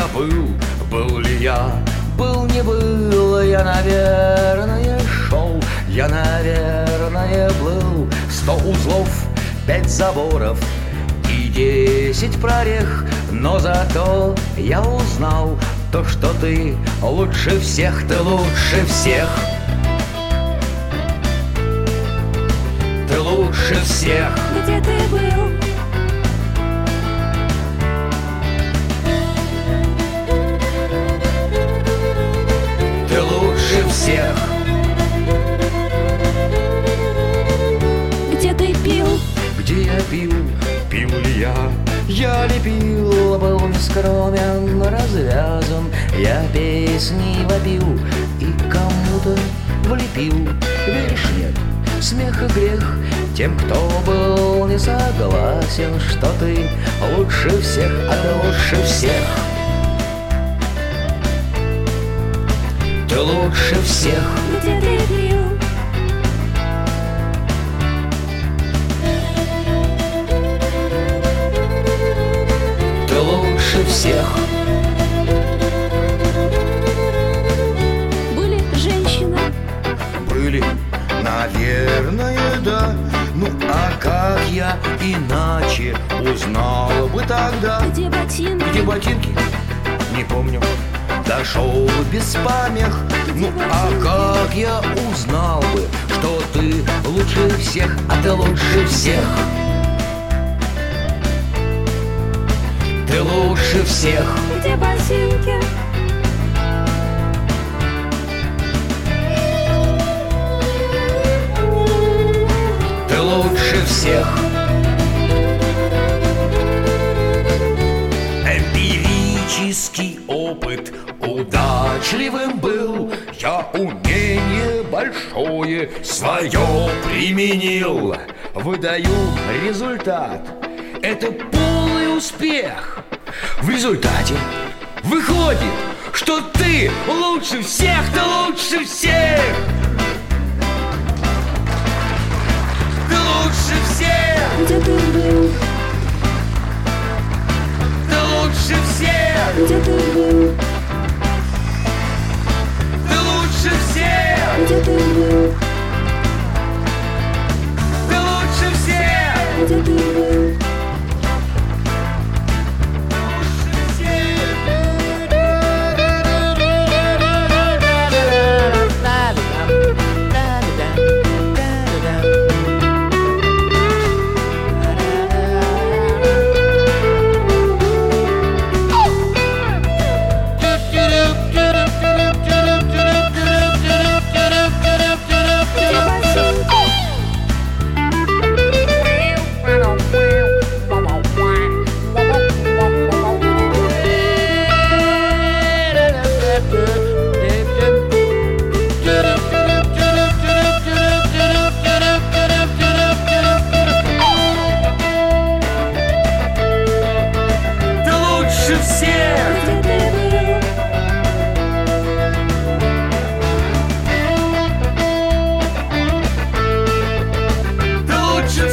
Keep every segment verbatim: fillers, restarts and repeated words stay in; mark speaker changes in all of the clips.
Speaker 1: забыл, был ли я. Был, не был, я, наверное, шел. Я, наверное, был. Сто узлов, пять заборов и десять прорех. Но зато я узнал то, что ты лучше всех, ты лучше всех. Ты лучше всех.
Speaker 2: Где ты был?
Speaker 1: Ты лучше всех.
Speaker 2: Где ты пил?
Speaker 1: Где я пил? Пил ли я? Я ли пил? Был нескромен, развязан. Я песни вопил и кому-то влепил. Веришь, нет? Смех и грех тем, кто был не согласен, что ты лучше всех, а ты лучше всех. Ты лучше всех.
Speaker 2: Где ты пил?
Speaker 1: Ты лучше всех.
Speaker 2: Были женщины?
Speaker 1: Были, наверное, да. Ну а как я иначе узнал бы тогда?
Speaker 2: Где ботинки?
Speaker 1: Где ботинки? Не помню. Дошел без помех. Ну а как я узнал бы, что ты лучше всех, а ты лучше всех. Ты лучше всех.
Speaker 2: Где ботинки?
Speaker 1: Ты лучше всех. Эмпирический опыт удачливым был. Я умение большое свое применил. Выдаю результат. Это полный успех. В результате выходит, что ты лучше всех, ты лучше всех. Ты лучше всех.
Speaker 2: Где ты был?
Speaker 1: Ты лучше всех.
Speaker 2: Где ты был?
Speaker 1: Ты лучше всех.
Speaker 2: Где ты был?
Speaker 1: Ты лучше всех.
Speaker 2: Где ты был?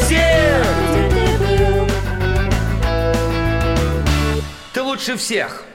Speaker 1: Лучше всех.